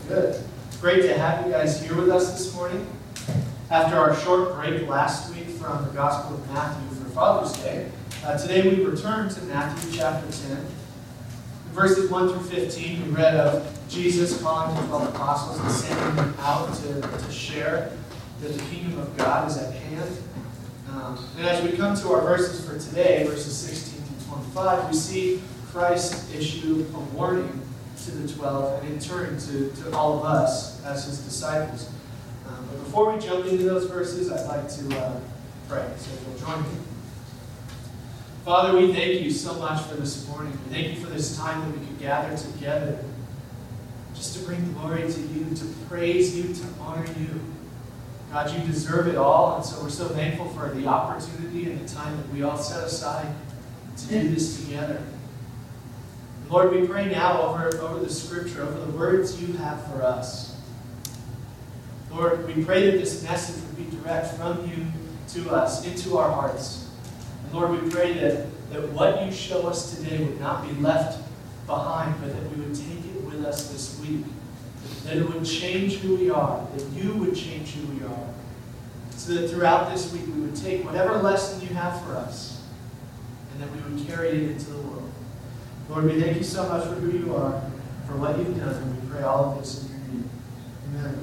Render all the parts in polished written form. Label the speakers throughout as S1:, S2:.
S1: Good. It's great to have you guys here with us this morning. After our short break last week from the Gospel of Matthew for Father's Day, today we return to Matthew chapter 10. In verses 1 through 15, we read of Jesus calling the 12 apostles and sending them out to share that the kingdom of God is at hand. And as we come to our verses for today, verses 16 through 25, we see Christ issue a warning to the 12 and in turn to all of us as his disciples. But before we jump into those verses, I'd like to pray. So if you'll join me. Father, we thank you so much for this morning. We thank you for this time that we could gather together just to bring glory to you, to praise you, to honor you. God, you deserve it all, and so we're so thankful for the opportunity and the time that we all set aside to do this together. And Lord, we pray now over the Scripture, over the words you have for us. Lord, we pray that this message would be direct from you to us, into our hearts. And Lord, we pray that what you show us today would not be left behind, but that we would take it with us this week. That it would change who we are, that you would change who we are. So that throughout this week we would take whatever lesson you have for us, and that we would carry it into the world. Lord, we thank you so much for who you are, for what you've done, and we pray all of this in your name. Amen.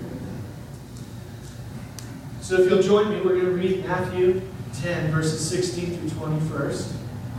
S1: So if you'll join me, we're going to read Matthew 10, verses 16 through 20 first.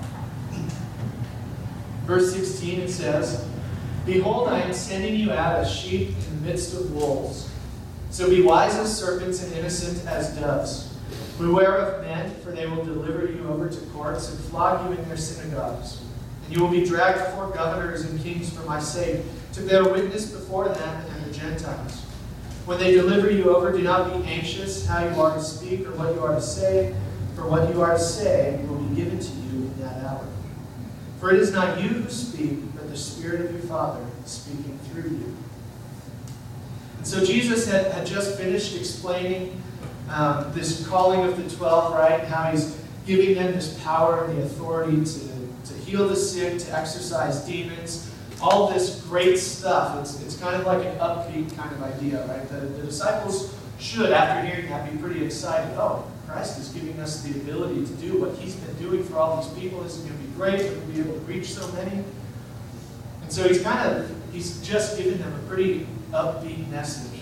S1: Verse 16, it says, "Behold, I am sending you out as sheep in the midst of wolves. So be wise as serpents and innocent as doves. Beware of men, for they will deliver you over to courts and flog you in their synagogues. And you will be dragged before governors and kings for my sake, to bear witness before them and the Gentiles. When they deliver you over, do not be anxious how you are to speak or what you are to say, for what you are to say will be given to you in that hour. For it is not you who speak, but the Spirit of your Father speaking through you." And so Jesus had just finished explaining this calling of the 12, right? How he's giving them this power and the authority to heal the sick, to exorcise demons, all this great stuff. It's kind of like an upbeat kind of idea, right? The disciples should, after hearing that, be pretty excited. Oh, Christ is giving us the ability to do what he's been doing for all these people. This is going to be great. We're going to be able to reach so many. And so he's just given them a pretty upbeat message.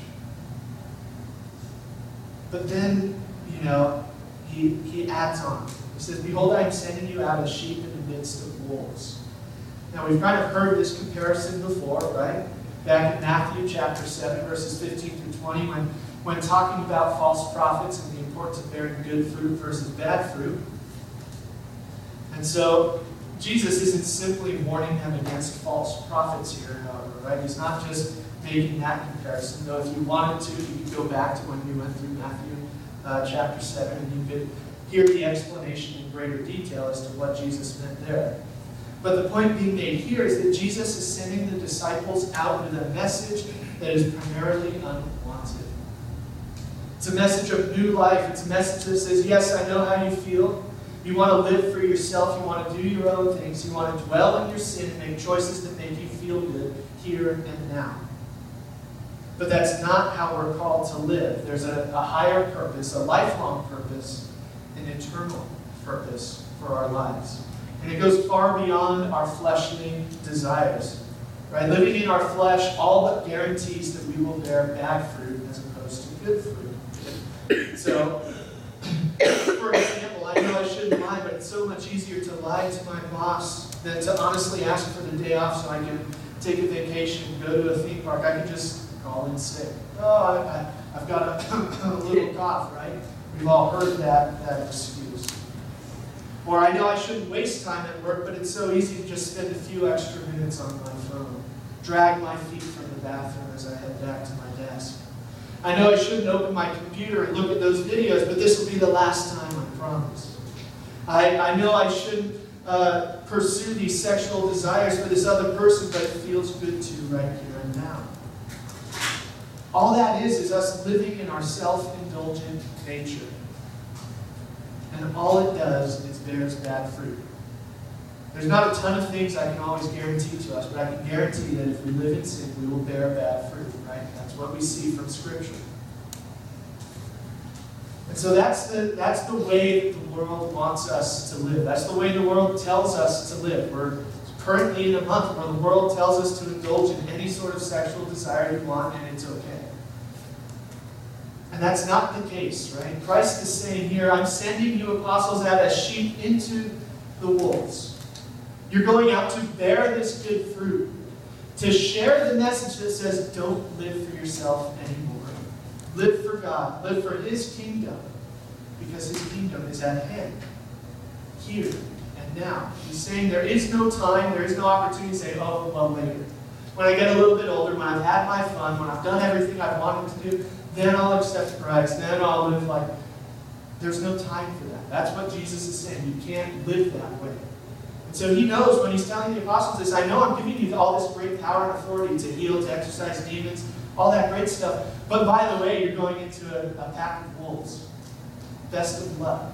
S1: But then, he adds on. He says, "Behold, I am sending you out as sheep in the midst of wolves." Now, we've kind of heard this comparison before, right? Back in Matthew chapter 7, verses 15 through 20, when talking about false prophets and the importance of bearing good fruit versus bad fruit. And so, Jesus isn't simply warning them against false prophets here, however, right? He's not just making that comparison, though if you wanted to, you could go back to when we went through Matthew chapter 7, and you could hear the explanation in greater detail as to what Jesus meant there. But the point being made here is that Jesus is sending the disciples out with a message that is primarily unwanted. It's a message of new life. It's a message that says, yes, I know how you feel. You want to live for yourself. You want to do your own things. You want to dwell in your sin and make choices that make you feel good here and now. But that's not how we're called to live. There's a higher purpose, a lifelong purpose, an eternal purpose for our lives. And it goes far beyond our fleshly desires. Right? Living in our flesh all but guarantees that we will bear bad fruit as opposed to good fruit. So, for example, I know I shouldn't lie, but it's so much easier to lie to my boss than to honestly ask for the day off so I can take a vacation, go to a theme park. I can just call in sick. Oh, I've got a little cough, right? We've all heard that excuse. Or I know I shouldn't waste time at work, but it's so easy to just spend a few extra minutes on my phone. Drag my feet from the bathroom as I head back to my desk. I know I shouldn't open my computer and look at those videos, but this will be the last time, I promise. I know I shouldn't pursue these sexual desires for this other person, but it feels good to right here and now. All that is us living in our self-indulgent nature. And all it does is bears bad fruit. There's not a ton of things I can always guarantee to us, but I can guarantee that if we live in sin, we will bear bad fruit. right? That's what we see from Scripture. And so that's the way that the world wants us to live. That's the way the world tells us to live. We're currently in a month where the world tells us to indulge in any sort of sexual desire you want, and it's okay. And that's not the case, right? Christ is saying here, I'm sending you apostles out as sheep into the wolves. You're going out to bear this good fruit, to share the message that says, don't live for yourself anymore. Live for God. Live for His kingdom. Because His kingdom is at hand. Here and now. He's saying there is no time, there is no opportunity to say, oh, well, later. When I get a little bit older, when I've had my fun, when I've done everything I've wanted to do, then I'll accept Christ. Then I'll live like... There's no time for that. That's what Jesus is saying. You can't live that way. And so He knows when He's telling the apostles this, I know I'm giving you all this great power and authority to heal, to exorcise demons, all that great stuff. But by the way, you're going into a pack of wolves. Best of luck.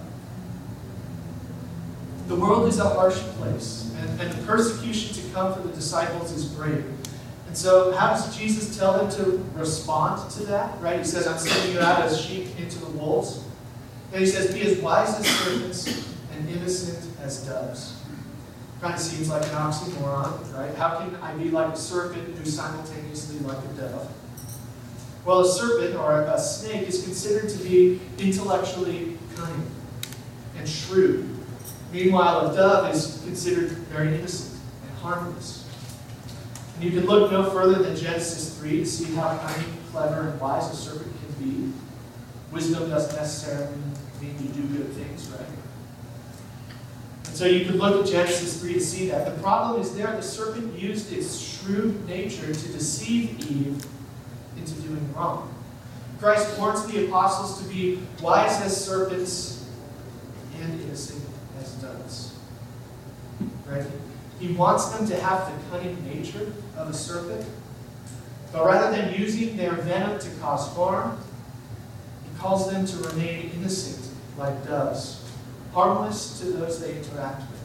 S1: The world is a harsh place, and the persecution to come for the disciples is great. And so how does Jesus tell them to respond to that? Right? He says, I'm sending you out as sheep into the wolves. And He says, be as wise as serpents and innocent as doves. Kind of seems like an oxymoron, right? How can I be like a serpent who's simultaneously like a dove? Well, a serpent or a snake is considered to be intellectually cunning and shrewd. Meanwhile, a dove is considered very innocent and harmless. And you can look no further than Genesis 3 to see how cunning, clever, and wise a serpent can be. Wisdom doesn't necessarily mean you do good things, right? And so you can look at Genesis 3 to see that. The problem is there, the serpent used its shrewd nature to deceive Eve into doing wrong. Christ warns the apostles to be wise as serpents and innocent as doves. Right? He wants them to have the cunning nature of a serpent, but rather than using their venom to cause harm, He calls them to remain innocent like doves, harmless to those they interact with.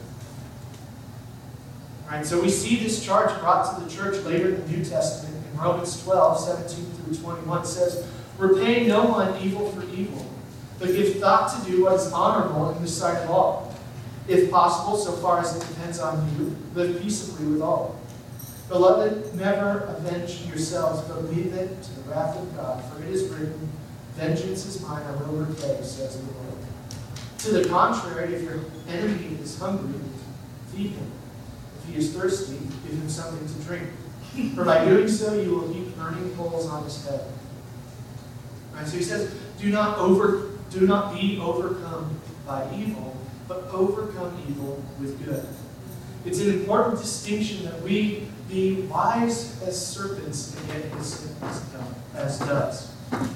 S1: Right? So we see this charge brought to the church later in the New Testament. Romans 12, 17 through 21 says, repay no one evil for evil, but give thought to do what is honorable in the sight of all. If possible, so far as it depends on you, live peaceably with all. Beloved, never avenge yourselves, but leave it to the wrath of God, for it is written, vengeance is mine, I will repay, says the Lord. To the contrary, if your enemy is hungry, feed him. If he is thirsty, give him something to drink. For by doing so, you will heap burning coals on his head. Right, so he says, do not be overcome by evil, but overcome evil with good. It's an important distinction that we be wise as serpents and yet innocent as doves.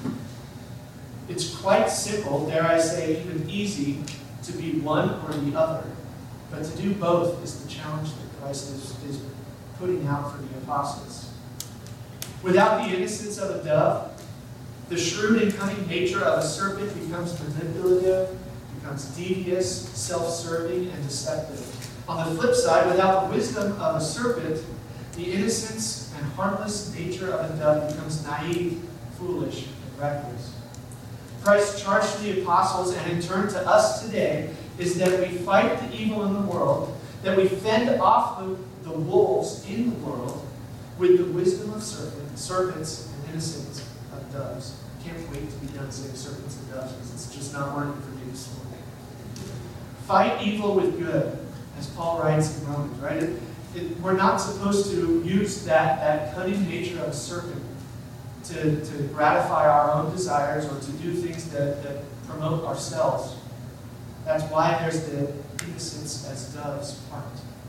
S1: It's quite simple, dare I say, even easy, to be one or the other. But to do both is the challenge that Christ is putting out for the apostles. Without the innocence of a dove, the shrewd and cunning nature of a serpent becomes manipulative, becomes devious, self-serving, and deceptive. On the flip side, without the wisdom of a serpent, the innocence and harmless nature of a dove becomes naive, foolish, and reckless. Christ's charge to the apostles, and in turn to us today, is that we fight the evil in the world, that we fend off the wolves in the world with the wisdom of serpents and innocence of doves. I can't wait to be done saying serpents and doves because it's just not working for me this morning. Fight evil with good, as Paul writes in Romans, right? We're not supposed to use that cunning nature of a serpent to gratify our own desires or to do things that promote ourselves. That's why there's the innocence as doves part.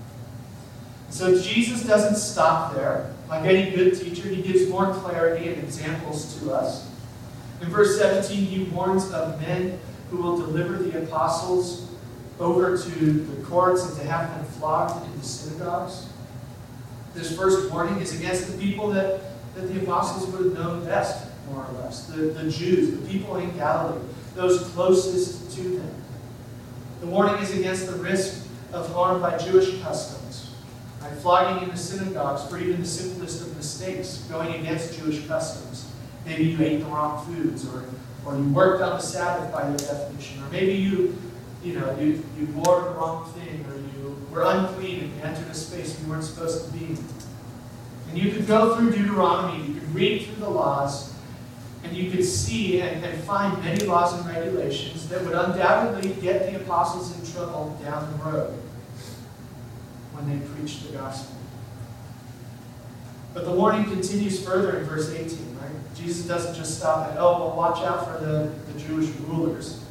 S1: So Jesus doesn't stop there. Like any good teacher, he gives more clarity and examples to us. In verse 17, he warns of men who will deliver the apostles over to the courts and to have them flogged in the synagogues. This first warning is against the people that the apostles would have known best, more or less. The Jews, the people in Galilee, those closest to them. The warning is against the risk of harm by Jewish customs. right? Flogging in the synagogues for even the simplest of mistakes, going against Jewish customs. Maybe you ate the wrong foods, or you worked on the Sabbath by your definition, or maybe you wore the wrong thing, or you were unclean and you entered a space you weren't supposed to be in. And you could go through Deuteronomy, you could read through the laws, and you could see and find many laws and regulations that would undoubtedly get the apostles in trouble down the road when they preached the gospel. But the warning continues further in verse 18, right? Jesus doesn't just stop at, watch out for the Jewish rulers.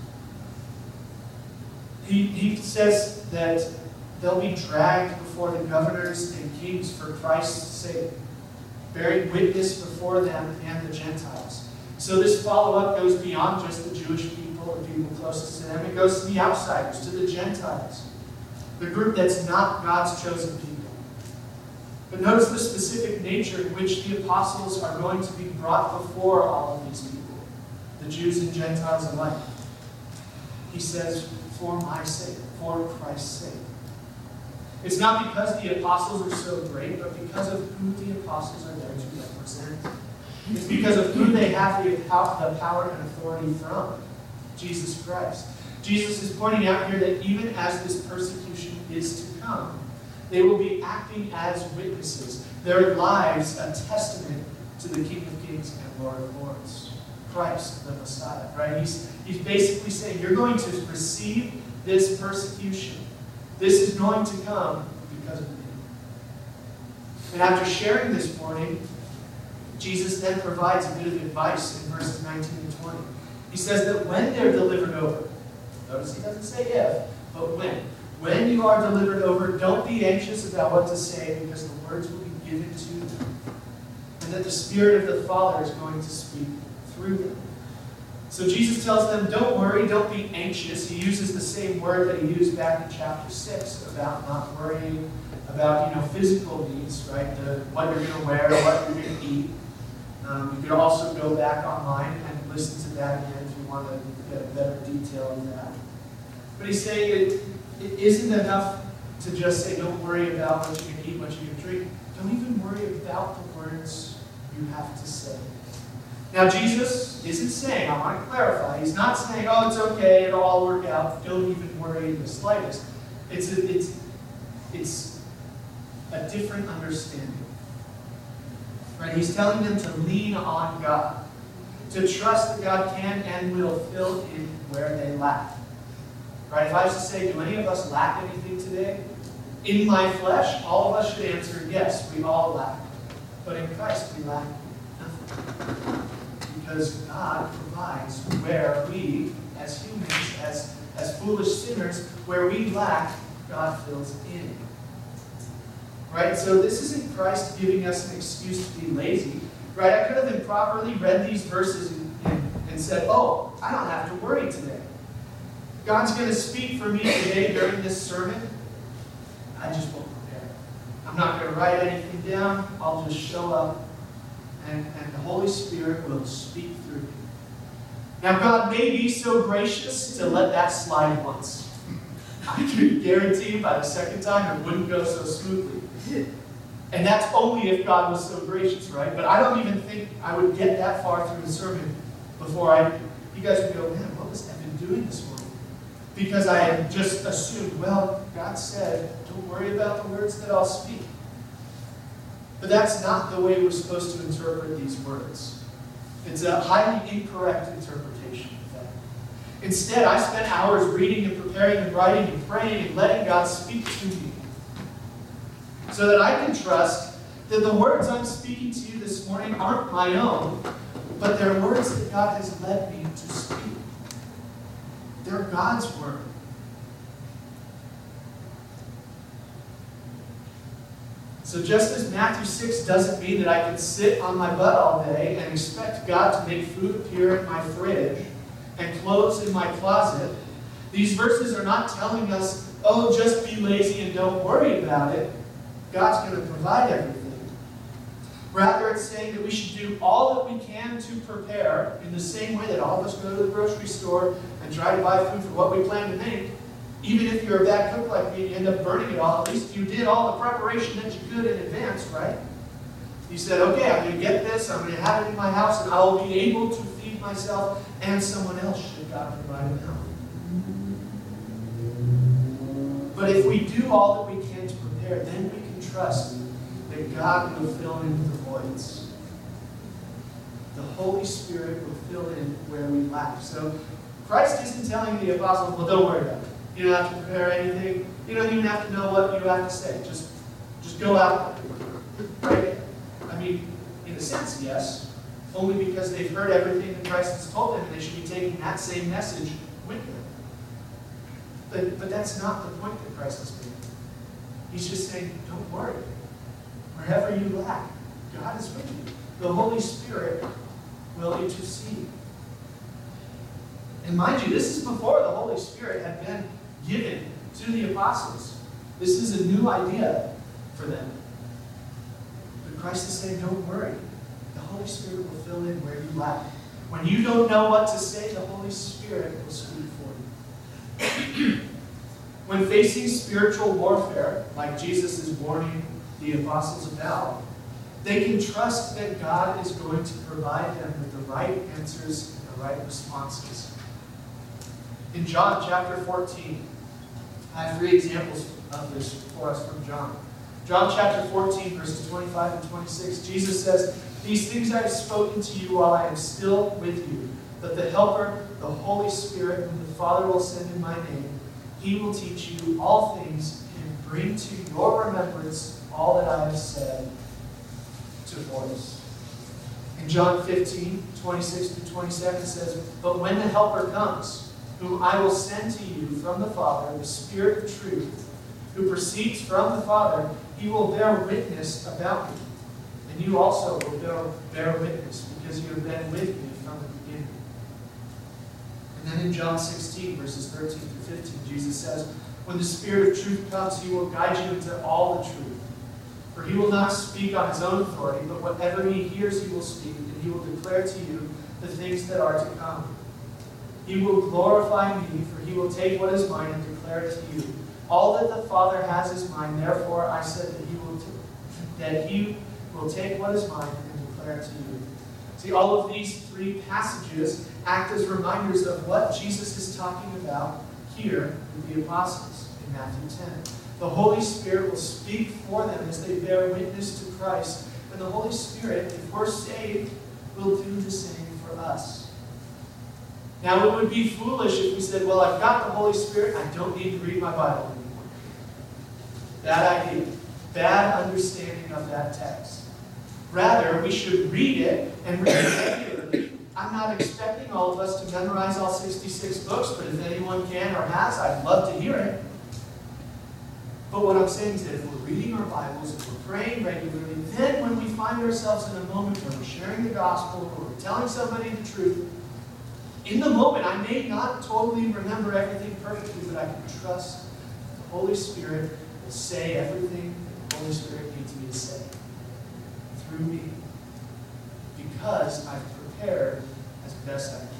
S1: He says that they'll be dragged before the governors and kings for Christ's sake, bearing witness before them and the Gentiles. So this follow-up goes beyond just the Jewish people or people closest to them. It goes to the outsiders, to the Gentiles, the group that's not God's chosen people. But notice the specific nature in which the apostles are going to be brought before all of these people, the Jews and Gentiles alike. He says, for my sake, for Christ's sake. It's not because the apostles are so great, but because of who the apostles are there to represent. It's because of who they have the power and authority from, Jesus Christ. Jesus is pointing out here that even as this persecution is to come, they will be acting as witnesses. Their lives a testament to the King of Kings and Lord of Lords, Christ, the Messiah. Right? He's basically saying, you're going to receive this persecution. This is going to come because of me. And after sharing this warning, Jesus then provides a bit of advice in verses 19 and 20. He says that when they're delivered over, notice he doesn't say if, but when you are delivered over, don't be anxious about what to say, because the words will be given to them, and that the Spirit of the Father is going to speak through them. So Jesus tells them, don't worry, don't be anxious. He uses the same word that he used back in chapter 6 about not worrying about physical needs, right? What you're going to wear, what you're going to eat. You could also go back online and listen to that again if you want to get a better detail of that. But he's saying it isn't enough to just say, don't worry about what you're going to eat, what you're going to drink. Don't even worry about the words you have to say. Now, Jesus isn't saying, I want to clarify, he's not saying, it's okay, it'll all work out, don't even worry in the slightest. It's a different understanding. Right? He's telling them to lean on God, to trust that God can and will fill in where they lack. Right? If I was to say, do any of us lack anything today? In my flesh, all of us should answer yes, we all lack. But in Christ, we lack nothing. Because God provides where we, as humans, as foolish sinners, where we lack, God fills in. Right? So this isn't Christ giving us an excuse to be lazy. Right? I could have improperly read these verses and said, I don't have to worry today. God's going to speak for me today during this sermon. I just won't prepare. I'm not going to write anything down. I'll just show up, and the Holy Spirit will speak through me. Now, God may be so gracious to let that slide once. I can guarantee you by the second time it wouldn't go so smoothly. And that's only if God was so gracious, right? But I don't even think I would get that far through the sermon before you guys would go, man, what was Evan doing this morning? Because I had just assumed, God said, don't worry about the words that I'll speak. But that's not the way we're supposed to interpret these words. It's a highly incorrect interpretation of that. Instead, I spent hours reading and preparing and writing and praying and letting God speak to me, so that I can trust that the words I'm speaking to you this morning aren't my own, but they're words that God has led me to speak. They're God's word. So just as Matthew 6 doesn't mean that I can sit on my butt all day and expect God to make food appear in my fridge and clothes in my closet, these verses are not telling us, just be lazy and don't worry about it. God's going to provide everything. Rather, it's saying that we should do all that we can to prepare in the same way that all of us go to the grocery store and try to buy food for what we plan to make. Even if you're a bad cook like me and you end up burning it all, at least you did all the preparation that you could in advance, right? You said, okay, I'm going to get this, I'm going to have it in my house, and I will be able to feed myself and someone else should God provide it now. But if we do all that we can to prepare, then we can trust that God will fill in the voids. The Holy Spirit will fill in where we lack. So Christ isn't telling the apostles, well, don't worry about it. You don't have to prepare anything. You don't even have to know what you have to say. Just go out. Right? I mean, in a sense, yes. Only because they've heard everything that Christ has told them, and they should be taking that same message with them. But that's not the point that Christ is making. He's just saying, don't worry. Wherever you lack, God is with you. The Holy Spirit will intercede. And mind you, this is before the Holy Spirit had been given to the apostles. This is a new idea for them. But Christ is saying, don't worry. The Holy Spirit will fill in where you lack. When you don't know what to say, the Holy Spirit will speak for you. When facing spiritual warfare, like Jesus is warning the apostles about, they can trust that God is going to provide them with the right answers and the right responses. In John chapter 14, I have 3 examples of this for us from John. John chapter 14, verses 25 and 26, Jesus says, "These things I have spoken to you while I am still with you, but the Helper, the Holy Spirit, whom the Father will send in my name, he will teach you all things and bring to your remembrance all that I have said to boys." In John 15, 26 to 27 says, "But when the Helper comes, whom I will send to you from the Father, the Spirit of truth, who proceeds from the Father, he will bear witness about me. And you also will bear witness, because you have been with me from the beginning." And then in John 16, verses 13 through 15, Jesus says, "When the Spirit of truth comes, he will guide you into all the truth. For he will not speak on his own authority, but whatever he hears he will speak, and he will declare to you the things that are to come. He will glorify me, for he will take what is mine and declare it to you. All that the Father has is mine, therefore I said that he will take what is mine and declare it to you." See, all of these 3 passages act as reminders of what Jesus is talking about here with the apostles in Matthew 10. The Holy Spirit will speak for them as they bear witness to Christ. And the Holy Spirit, if we're saved, will do the same for us. Now, it would be foolish if we said, well, I've got the Holy Spirit, I don't need to read my Bible anymore. Bad idea. Bad understanding of that text. Rather, we should read it and read it regularly. I'm not expecting all of us to memorize all 66 books, but if anyone can or has, I'd love to hear it. But what I'm saying is that if we're reading our Bibles, if we're praying regularly, then when we find ourselves in a moment where we're sharing the gospel, or we're telling somebody the truth, in the moment, I may not totally remember everything perfectly, but I can trust the Holy Spirit will say everything that the Holy Spirit needs me to say through me, because I've prepared as best I can.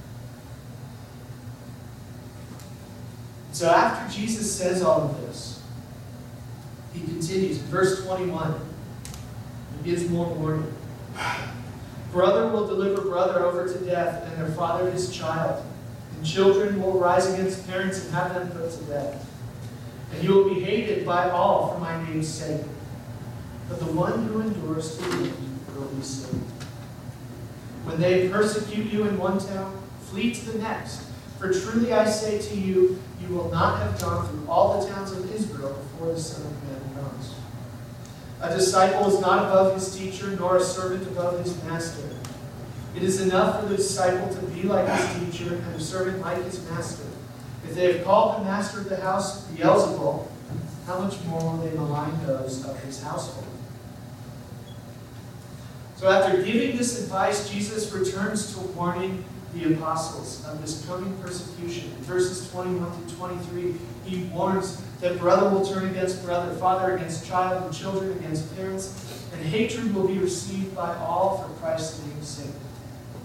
S1: So after Jesus says all of this, he continues in verse 21. He gives more warning. "Brother will deliver brother over to death, and their father his child. And children will rise against parents and have them put to death. And you will be hated by all for my name's sake. But the one who endures to the end will be saved. When they persecute you in one town, flee to the next. For truly I say to you, you will not have gone through all the towns of Israel before the Son of Man comes. A disciple is not above his teacher, nor a servant above his master. It is enough for the disciple to be like his teacher, and the servant like his master. If they have called the master of the house Beelzebul, how much more will they malign those of his household?" So after giving this advice, Jesus returns to warning the apostles of this coming persecution. In verses 21 to 23, he warns that brother will turn against brother, father against child, and children against parents, and hatred will be received by all for Christ's name's sake.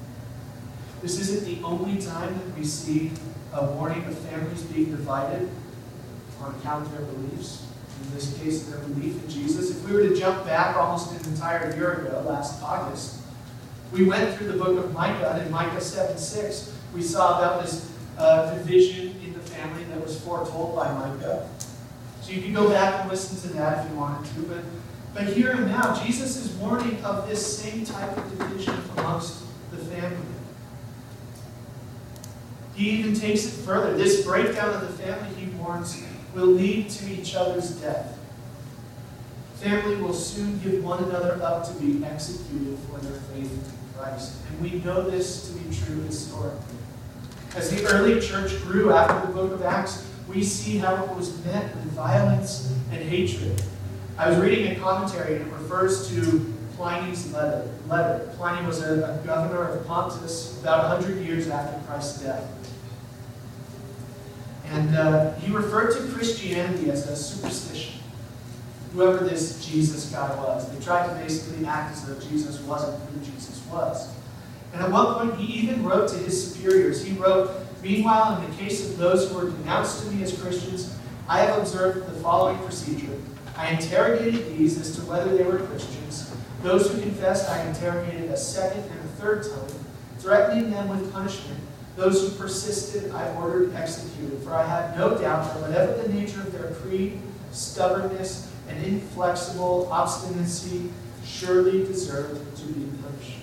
S1: This isn't the only time that we see a warning of families being divided on account of their beliefs. In this case, their belief in Jesus. If we were to jump back almost an entire year ago, last August, we went through the book of Micah, and in Micah 7:6, we saw about this division in the family that was foretold by Micah. So you can go back and listen to that if you wanted to. But here and now, Jesus is warning of this same type of division amongst the family. He even takes it further. This breakdown of the family, he warns, will lead to each other's death. Family will soon give one another up to be executed for their faith in Christ. And we know this to be true historically. As the early church grew after the book of Acts, we see how it was met with violence and hatred. I was reading a commentary, and it refers to Pliny's letter. Pliny was a governor of Pontus about 100 years after Christ's death. And he referred to Christianity as a superstition. Whoever this Jesus guy was. They tried to basically act as though Jesus wasn't who Jesus was. And at one point, he even wrote to his superiors. He wrote, "Meanwhile, in the case of those who were denounced to me as Christians, I have observed the following procedure. I interrogated these as to whether they were Christians. Those who confessed, I interrogated a second and a third time, threatening them with punishment. Those who persisted, I ordered executed. For I had no doubt that whatever the nature of their creed, stubbornness, and inflexible obstinacy surely deserved to be punished."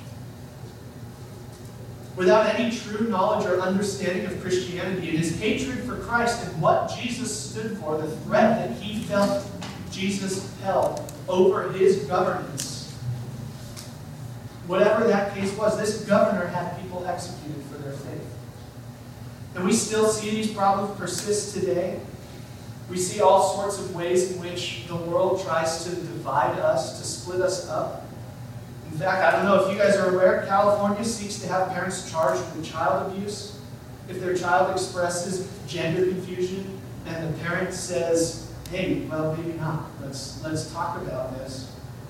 S1: Without any true knowledge or understanding of Christianity and his hatred for Christ and what Jesus stood for, the threat that he felt Jesus held over his governance, whatever that case was, this governor had people executed for their faith. And we still see these problems persist today. We see all sorts of ways in which the world tries to divide us, to split us up. In fact, I don't know if you guys are aware, California seeks to have parents charged with child abuse if their child expresses gender confusion and the parent says, "Hey, well, maybe not. Let's talk about this."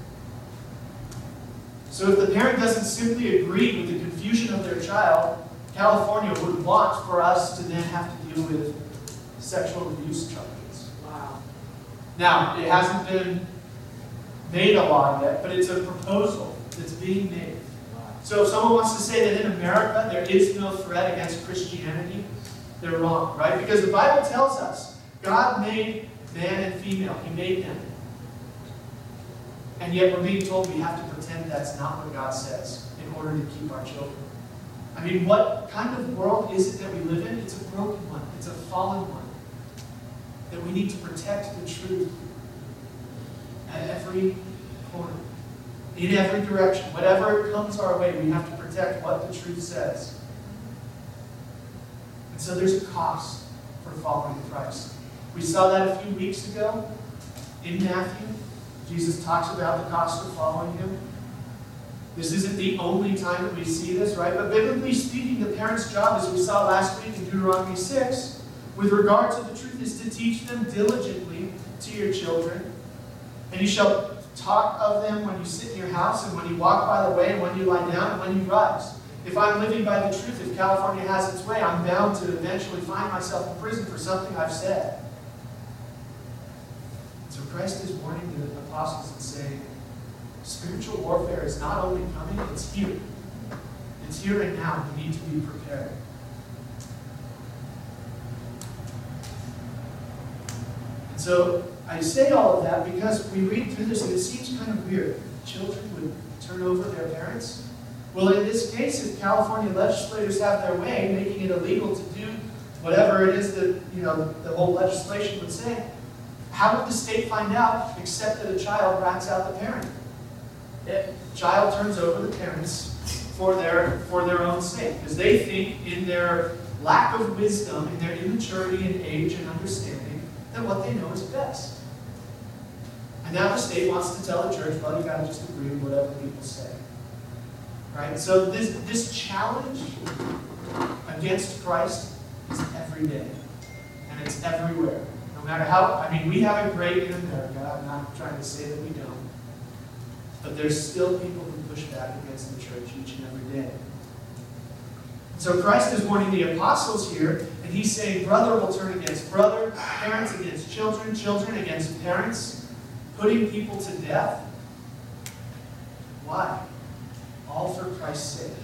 S1: So if the parent doesn't simply agree with the confusion of their child, California would want for us to then have to deal with sexual abuse charges. Wow. Now, it hasn't been made a law yet, but it's a proposal that's being made. Wow. So if someone wants to say that in America there is no threat against Christianity, they're wrong, right? Because the Bible tells us God made man and female. He made them. And yet we're being told we have to pretend that's not what God says in order to keep our children. I mean, what kind of world is it that we live in? It's a broken one. It's a fallen one. That we need to protect the truth at every corner, in every direction. Whatever comes our way, we have to protect what the truth says. And so there's a cost for following Christ. We saw that a few weeks ago in Matthew. Jesus talks about the cost of following him. This isn't the only time that we see this, right? But biblically speaking, the parent's job, as we saw last week in Deuteronomy 6, with regard to the truth, is to teach them diligently to your children. And you shall talk of them when you sit in your house, and when you walk by the way, and when you lie down, and when you rise. If I'm living by the truth, if California has its way, I'm bound to eventually find myself in prison for something I've said. So Christ is warning the apostles and saying, spiritual warfare is not only coming, it's here. It's here and now. We need to be prepared. And so I say all of that because we read through this and it seems kind of weird. Children would turn over their parents. Well, in this case, if California legislators have their way, making it illegal to do whatever it is that the whole legislation would say, how would the state find out except that a child rats out the parent? A child turns over the parents for their own sake, because they think in their lack of wisdom, in their immaturity and age and understanding, that what they know is best. And now the state wants to tell the church, well, you got to just agree with whatever people say. Right? So this challenge against Christ is every day. And it's everywhere. No matter how, we have it great in America. I'm not trying to say that we don't. But there's still people who push back against the church each and every day. So Christ is warning the apostles here, And he's saying brother will turn against brother, parents against children, children against parents, putting people to death. Why? All for Christ's sake.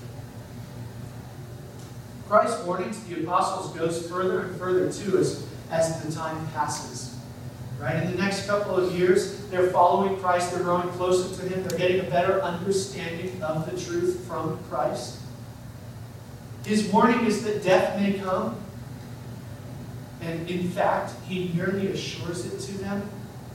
S1: Christ's warning to the apostles goes further and further too as the time passes. Right? In the next couple of years, they're following Christ, they're growing closer to Him, they're getting a better understanding of the truth from Christ. His warning is that death may come, and in fact, He nearly assures it to them.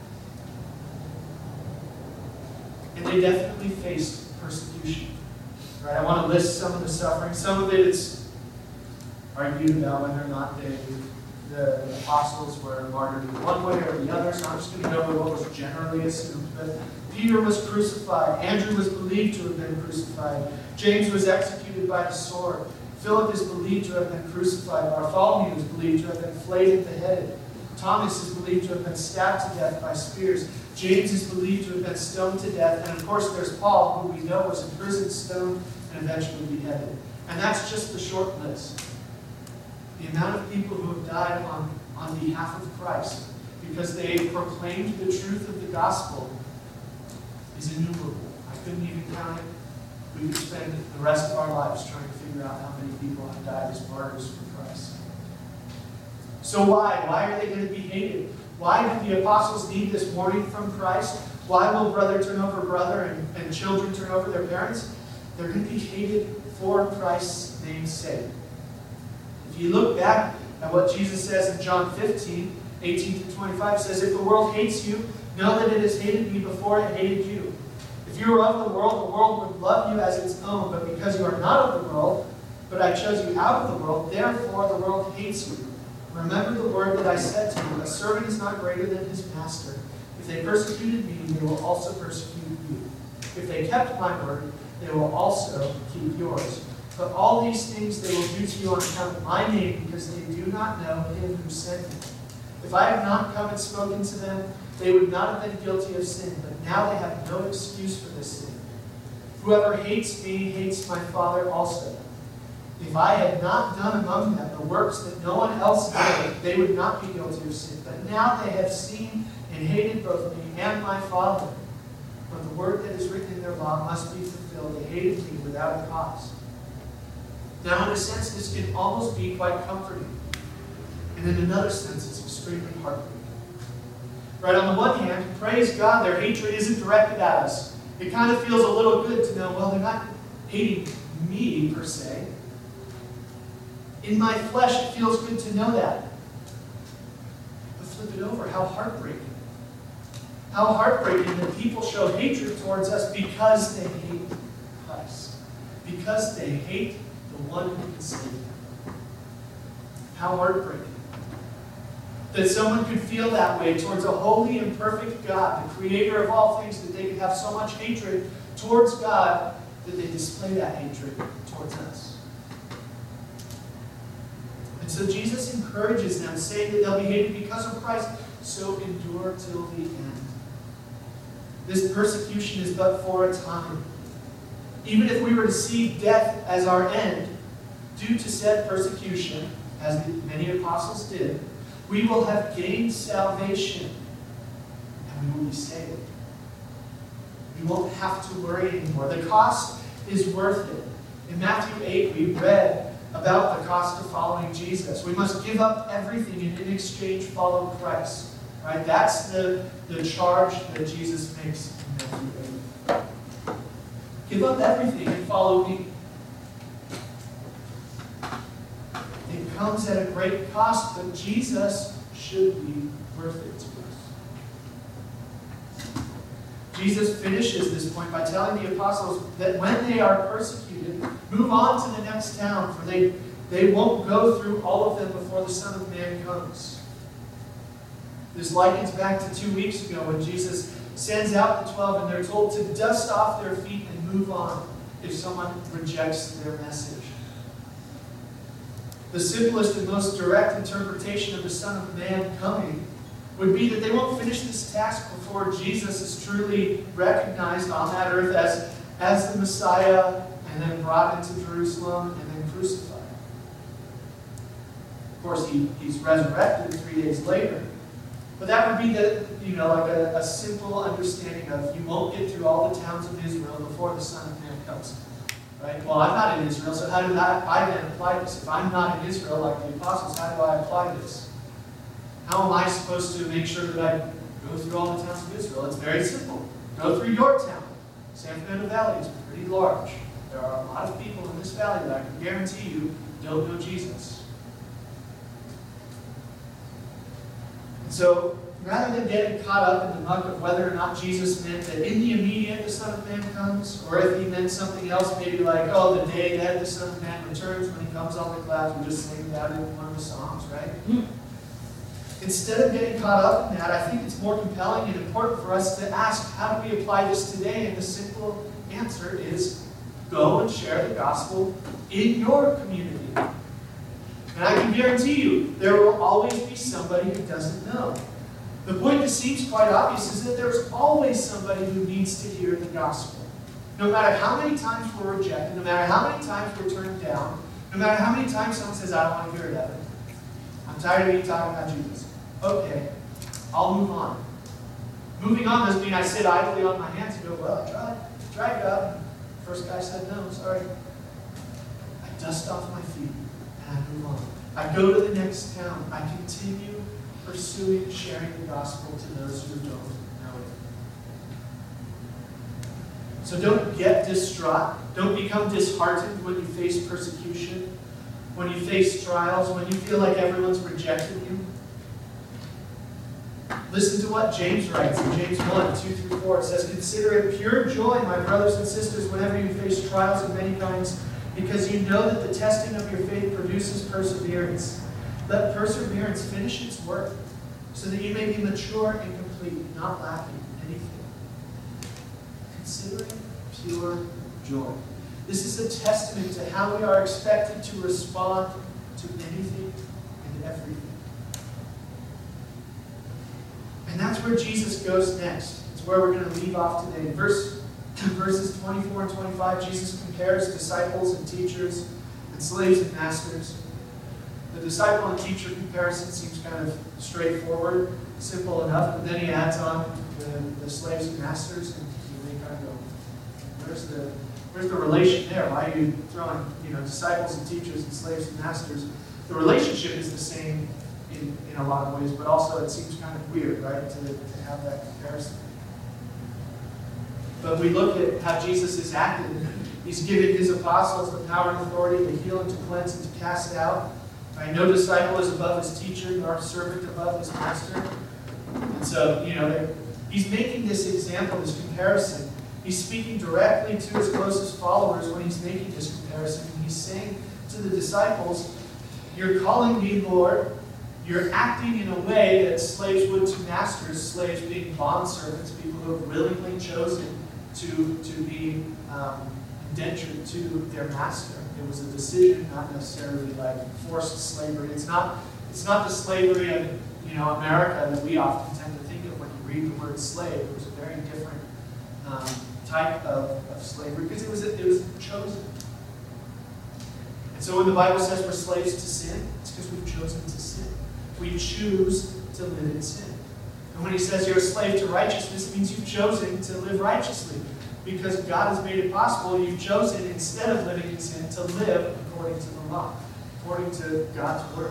S1: And they definitely faced persecution. Right? I want to list some of the suffering. Some of it is argued about whether or not the apostles were martyred in one way or the other, so I'm just going to go over what was generally assumed. But Peter was crucified. Andrew was believed to have been crucified. James was executed by the sword. Philip is believed to have been crucified. Bartholomew is believed to have been flayed and beheaded. Thomas is believed to have been stabbed to death by spears. James is believed to have been stoned to death. And of course, there's Paul, who we know was imprisoned, stoned, and eventually beheaded. And that's just the short list. The amount of people who have died on behalf of Christ because they proclaimed the truth of the gospel is innumerable. I couldn't even count it. We could spend the rest of our lives trying to figure out how many people have died as martyrs for Christ. So why? Why are they going to be hated? Why did the apostles need this warning from Christ? Why will brother turn over brother and children turn over their parents? They're going to be hated for Christ's name's sake. If you look back at what Jesus says in John 15, 18-25, it says, "If the world hates you, know that it has hated me before it hated you. If you were of the world would love you as its own, but because you are not of the world, but I chose you out of the world, therefore the world hates you. Remember the word that I said to you, a servant is not greater than his master. If they persecuted me, they will also persecute you. If they kept my word, they will also keep yours. But all these things they will do to you on account of my name, because they do not know him who sent me. If I had not come and spoken to them, they would not have been guilty of sin, but now they have no excuse for this sin. Whoever hates me hates my Father also. If I had not done among them the works that no one else did, they would not be guilty of sin. But now they have seen and hated both me and my Father. But the word that is written in their law must be fulfilled. They hated me without a cause." Now, in a sense, this can almost be quite comforting. And in another sense, it's extremely heartbreaking. Right, on the one hand, praise God, their hatred isn't directed at us. It kind of feels a little good to know, well, they're not hating me, per se. In my flesh, it feels good to know that. But flip it over, how heartbreaking. How heartbreaking that people show hatred towards us because they hate Christ. Because they hate the one who can save them. How heartbreaking. That someone could feel that way towards a holy and perfect God, the creator of all things, that they could have so much hatred towards God that they display that hatred towards us. And so Jesus encourages them, saying that they'll be hated because of Christ, so endure till the end. This persecution is but for a time. Even if we were to see death as our end, due to said persecution, as many apostles did, we will have gained salvation, and we will be saved. We won't have to worry anymore. The cost is worth it. In Matthew 8, we read about the cost of following Jesus. We must give up everything and in exchange follow Christ. Right? That's the charge that Jesus makes in Matthew 8. Give up everything and follow me. It comes at a great cost, but Jesus should be worth it to us. Jesus finishes this point by telling the apostles that when they are persecuted, move on to the next town, for they won't go through all of them before the Son of Man comes. This likens back to 2 weeks ago when Jesus sends out the 12 and they're told to dust off their feet and move on if someone rejects their message. The simplest and most direct interpretation of the Son of Man coming would be that they won't finish this task before Jesus is truly recognized on that earth as the Messiah and then brought into Jerusalem and then crucified. Of course, he's resurrected 3 days later. But that would be like a simple understanding of you won't get through all the towns of Israel before the Son of Man comes. Right? Well, I'm not in Israel, so how do I then apply this? If I'm not in Israel like the apostles, how do I apply this? How am I supposed to make sure that I go through all the towns of Israel? It's very simple. Go through your town. San Fernando Valley is pretty large. There are a lot of people in this valley that I can guarantee you don't know Jesus. And so, rather than getting caught up in the muck of whether or not Jesus meant that in the immediate the Son of Man comes, or if he meant something else, maybe like, oh, the day that the Son of Man returns when he comes on the clouds, we just sang that in one of the Psalms, right? Instead of getting caught up in that, I think it's more compelling and important for us to ask, how do we apply this today? And the simple answer is, go and share the gospel in your community. And I can guarantee you, there will always be somebody who doesn't know. The point that seems quite obvious is that there's always somebody who needs to hear the gospel. No matter how many times we're rejected, no matter how many times we're turned down, no matter how many times someone says, I don't want to hear that. I'm tired of you talking about Jesus. Okay, I'll move on. Moving on doesn't mean I sit idly on my hands and go, well, I tried God. First guy said no, sorry. I dust off my feet and I move on. I go to the next town. I continue pursuing sharing the gospel to those who don't know it. So don't get distraught. Don't become disheartened when you face persecution, when you face trials, when you feel like everyone's rejecting you. Listen to what James writes in James 1:2-4. It says, consider it pure joy, my brothers and sisters, whenever you face trials of many kinds, because you know that the testing of your faith produces perseverance. Let perseverance finish its work, so that you may be mature and complete, not lacking anything. Consider it pure joy. This is a testament to how we are expected to respond to anything and everything. And that's where Jesus goes next. It's where we're going to leave off today. Verses 24 and 25, Jesus compares disciples and teachers and slaves and masters. The disciple and teacher comparison seems kind of straightforward, simple enough, but then he adds on the slaves and masters, and they kind of go, where's the relation there? Why are you throwing disciples and teachers and slaves and masters? The relationship is the same in a lot of ways, but also it seems kind of weird, right, to have that comparison. But we look at how Jesus is acting. He's giving his apostles the power and authority to heal and to cleanse and to cast out. Right? No disciple is above his teacher, nor servant above his master. And so, he's making this example, this comparison. He's speaking directly to his closest followers when he's making this comparison. And he's saying to the disciples, you're calling me Lord. You're acting in a way that slaves would to masters, slaves being bondservants, people who have willingly chosen to be indentured to their master. It was a decision, not necessarily like forced slavery. It's not the slavery of America that we often tend to think of when you read the word slave. It was a very different type of slavery because it was chosen. And so when the Bible says we're slaves to sin, it's because we've chosen to sin. We choose to live in sin. And when he says you're a slave to righteousness, it means you've chosen to live righteously. Because God has made it possible, you've chosen, instead of living in sin, to live according to the law, according to God's word.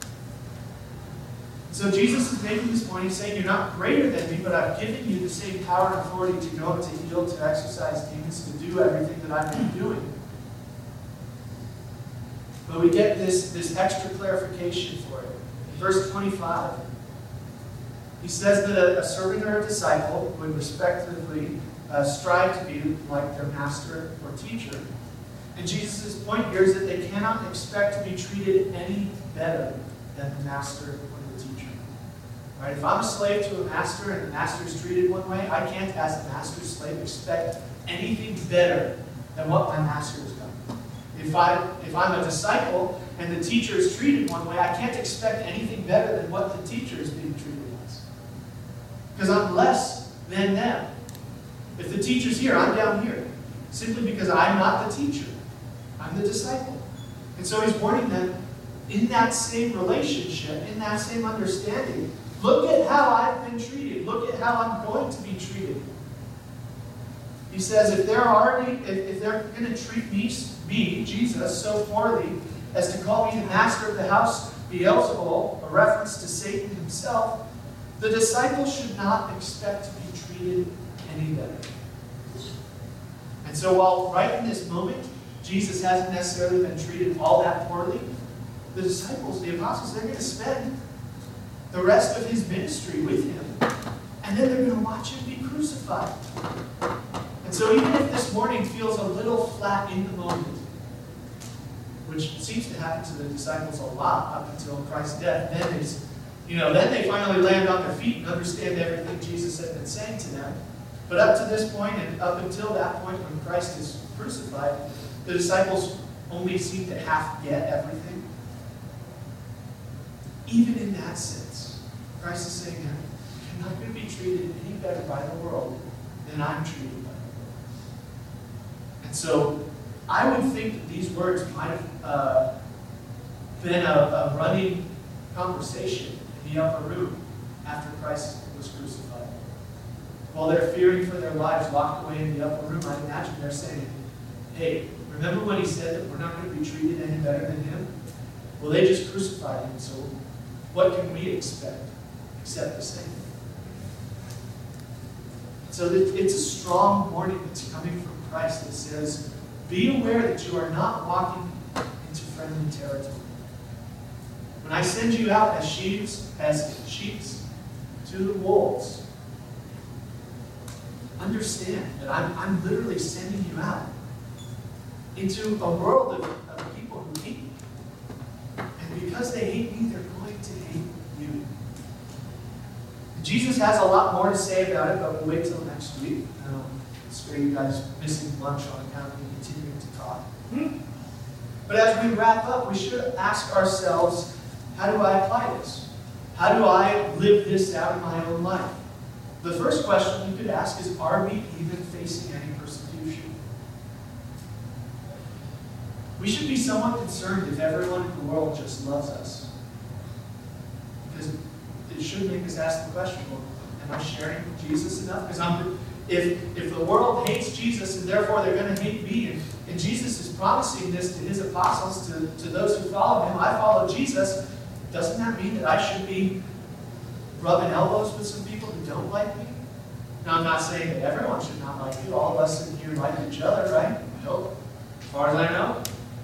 S1: So Jesus is making this point. He's saying, you're not greater than me, but I've given you the same power and authority to go, to heal, to exercise demons, to do everything that I've been doing. But we get this extra clarification for it. In verse 25, he says that a servant or a disciple would respectively strive to be like their master or teacher. And Jesus' point here is that they cannot expect to be treated any better than the master or the teacher. Right? If I'm a slave to a master and the master is treated one way, I can't, as a master's slave, expect anything better than what my master has done. If I'm a disciple and the teacher is treated one way, I can't expect anything better than what the teacher is being treated as. Because I'm less than them. If the teacher's here, I'm down here. Simply because I'm not the teacher. I'm the disciple. And so he's warning them, in that same relationship, in that same understanding, look at how I've been treated. Look at how I'm going to be treated. He says, if they're going to treat me, Jesus, so poorly as to call me the master of the house, Beelzebul, a reference to Satan himself, the disciples should not expect to be treated any better. And so while right in this moment, Jesus hasn't necessarily been treated all that poorly, the disciples, the apostles, they're going to spend the rest of his ministry with him. And then they're going to watch him be crucified. And so even if this morning feels a little flat in the moment, which seems to happen to the disciples a lot up until Christ's death, then they finally land on their feet and understand everything Jesus had been saying to them. But up to this point and up until that point when Christ is crucified, the disciples only seem to half get everything. Even in that sense, Christ is saying, you're not going to be treated any better by the world than I'm treated by the world. And so I would think that these words might have been a running conversation in the upper room after Christ was crucified. While they're fearing for their lives, locked away in the upper room, I imagine they're saying, hey, remember when he said that we're not going to be treated any better than him? Well, they just crucified him, so what can we expect except the same? So it's a strong warning that's coming from Christ that says, be aware that you are not walking into friendly territory. When I send you out as sheep to the wolves, understand that I'm literally sending you out into a world of people who hate me. And because they hate me, they're going to hate you. Jesus has a lot more to say about it, but we'll wait till next week. It's great you guys missing lunch on account of me continuing to talk. But as we wrap up, we should ask ourselves, how do I apply this? How do I live this out in my own life? The first question you could ask is, are we even facing any persecution? We should be somewhat concerned if everyone in the world just loves us. Because it should make us ask the question, well, am I sharing Jesus enough? Because if the world hates Jesus and therefore they're going to hate me, and Jesus is promising this to his apostles, to those who follow him, I follow Jesus, doesn't that mean that I should be rubbing elbows with some people who don't like me? Now, I'm not saying that everyone should not like you. All of us in here like each other, right? I hope, as far as I know.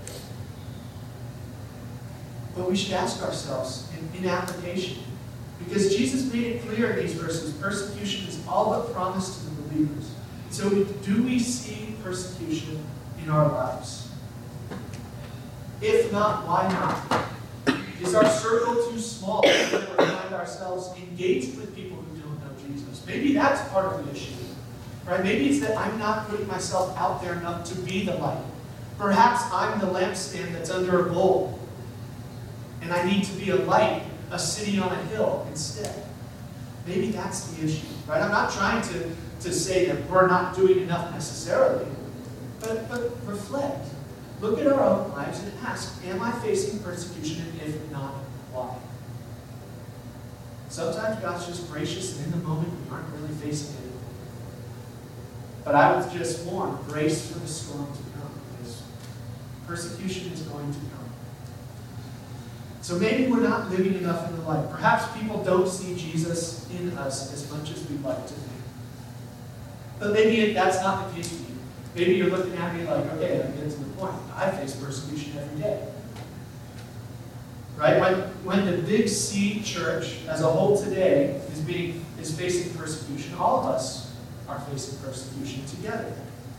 S1: But we should ask ourselves in application, because Jesus made it clear in these verses, persecution is all but promised to the believers. So do we see persecution in our lives? If not, why not? Is our circle too small to find ourselves engaged with people who don't know Jesus? Maybe that's part of the issue. Right? Maybe it's that I'm not putting myself out there enough to be the light. Perhaps I'm the lampstand that's under a bowl, and I need to be a light, a city on a hill instead. Maybe that's the issue. Right? I'm not trying to say that we're not doing enough necessarily, but reflect. Look at our own lives and ask, am I facing persecution, and if not, why? Sometimes God's just gracious, and in the moment we aren't really facing it. But I would just warn, brace for the storm to come, because persecution is going to come. So maybe we're not living enough in the light. Perhaps people don't see Jesus in us as much as we'd like to think. But maybe that's not the case for you. Maybe you're looking at me like, okay, I'm getting to the point. I face persecution every day. Right? When the Big C church as a whole today is facing persecution, all of us are facing persecution together.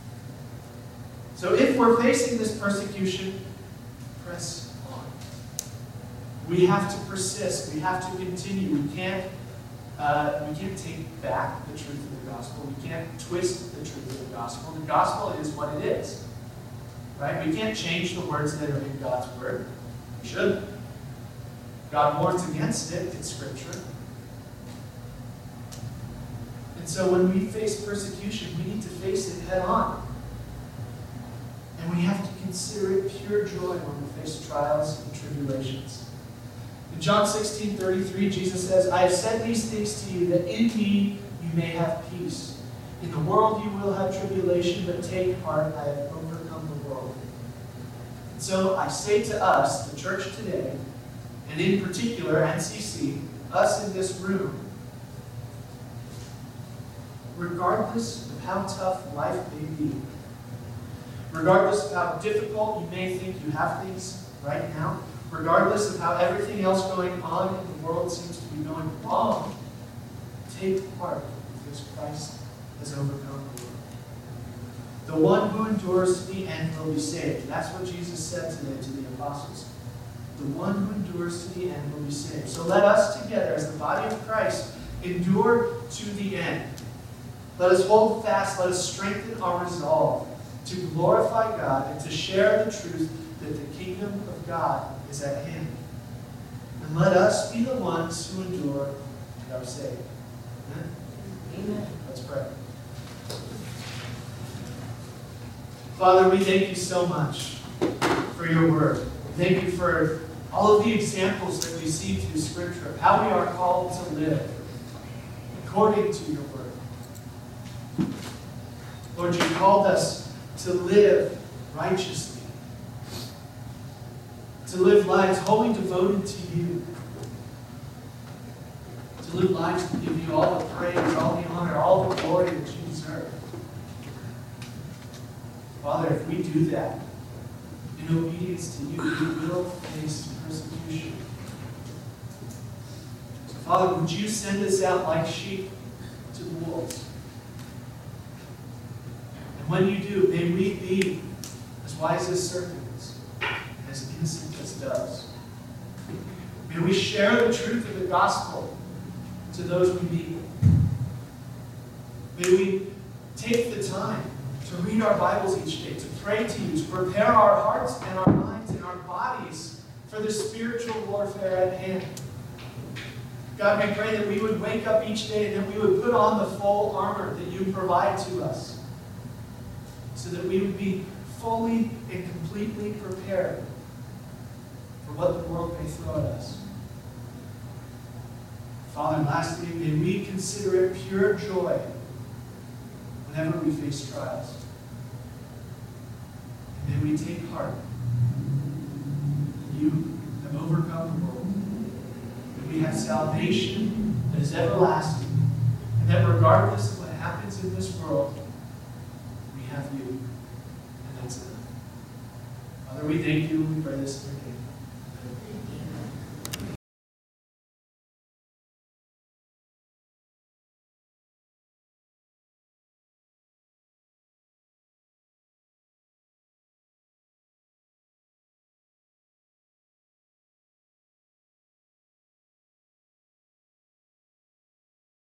S1: So if we're facing this persecution, press on. We have to persist. We have to continue. We can't take back the truth of the gospel. We can't twist the truth of the gospel. The gospel is what it is. Right? We can't change the words that are in God's word. We should. God warns against it in Scripture. And so when we face persecution, we need to face it head on. And we have to consider it pure pure joy when we face trials and tribulations. In John 16:33, Jesus says, I have said these things to you, that in me you may have peace. In the world you will have tribulation, but take heart, I have overcome the world. And so I say to us, the church today, and in particular NCC, us in this room, regardless of how tough life may be, regardless of how difficult you may think you have things right now, regardless of how everything else going on in the world seems to be going wrong, take heart because Christ has overcome the world. The one who endures to the end will be saved. That's what Jesus said today to the apostles. The one who endures to the end will be saved. So let us together, as the body of Christ, endure to the end. Let us hold fast, let us strengthen our resolve to glorify God and to share the truth that the kingdom of God is at hand. And let us be the ones who endure and are saved. Amen? Amen. Let's pray. Father, we thank you so much for your word. Thank you for all of the examples that we see through Scripture of how we are called to live according to your word. Lord, you called us to live righteously, to live lives wholly devoted to you, to live lives that give you all the praise, all the honor, all the glory that you deserve. Father, if we do that in obedience to you, we will face persecution. So, Father, would you send us out like sheep to the wolves? And when you do, may we be as wise as serpents, as innocent as doves. May we share the truth of the gospel to those we meet. May we take the time to read our Bibles each day, to pray to you, to prepare our hearts and our minds and our bodies for the spiritual warfare at hand. God, we pray that we would wake up each day and that we would put on the full armor that you provide to us, so that we would be fully and completely prepared for what the world may throw at us. Father, lastly, may we consider it pure joy whenever we face trials. And may we take heart that you have overcome the world, that we have salvation that is everlasting, and that regardless of what happens in this world, we have you, and that's enough. Father, we thank you and we pray this in your name. Amen.